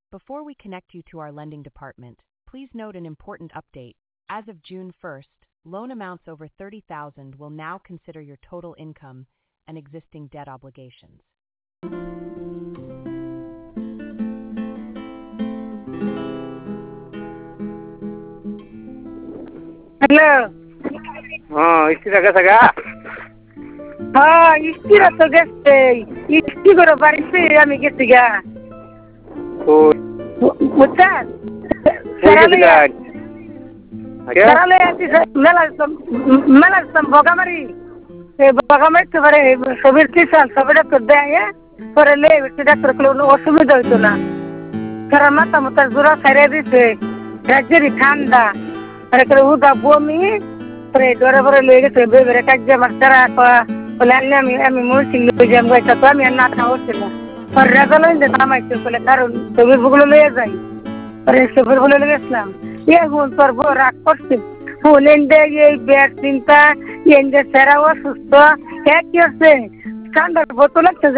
Before we connect you to our lending department, please note an important update. As of June 1st, loan amounts over $30,000 will now consider your total income and existing debt obligations. Hello. Istira ka saga? Istira to geste. Isti goro barisi ami gesti ga. Mutan. Sarale ati mela sam bogamari. Bogamari to bare sobir kisan sobira to deya. Pore le bitida kurkulo অসুবিধা হইতো না। কারণ মাথা মুতা জোরা সাইরে দিছে। রাজ্যের ঠান্ডা। আরে করে উদা বমি পরে ডরে পরে লয়ে গেছে বেবেরে কাজে মাস্টারা বলে আমি মুসিং লয়ে যাম গাইতা তো আমি না হচ্ছিল পরে রেজাল্ট হইতে নামাইছে বলে কারণ ছবি বুগুলো লয়ে যাই পরে ছবি বলে গেছিলাম এখন তোর বউ রাগ করছে বলেন দে এই ব্যাগ চিন্তা এনজে সেরা অসুস্থ এক কি হচ্ছে ঠান্ডার বোতল একটা